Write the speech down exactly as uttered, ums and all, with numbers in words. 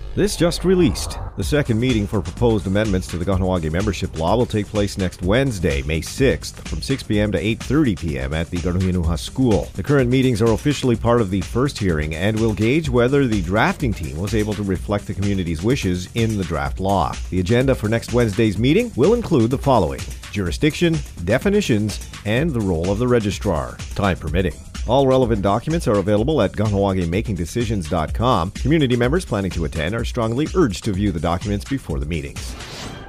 This just released. The second meeting for proposed amendments to the Kahnawake membership law will take place next Wednesday, May sixth, from six p.m. to eight thirty p.m. at the Karuhinuha School. The current meetings are officially part of the first hearing and will gauge whether the drafting team was able to reflect the community's wishes in the draft law. The agenda for next Wednesday's meeting will include the following: jurisdiction, definitions, and the role of the registrar, time permitting. All relevant documents are available at kahnawake making decisions dot com. Community members planning to attend are strongly urged to view the documents before the meetings.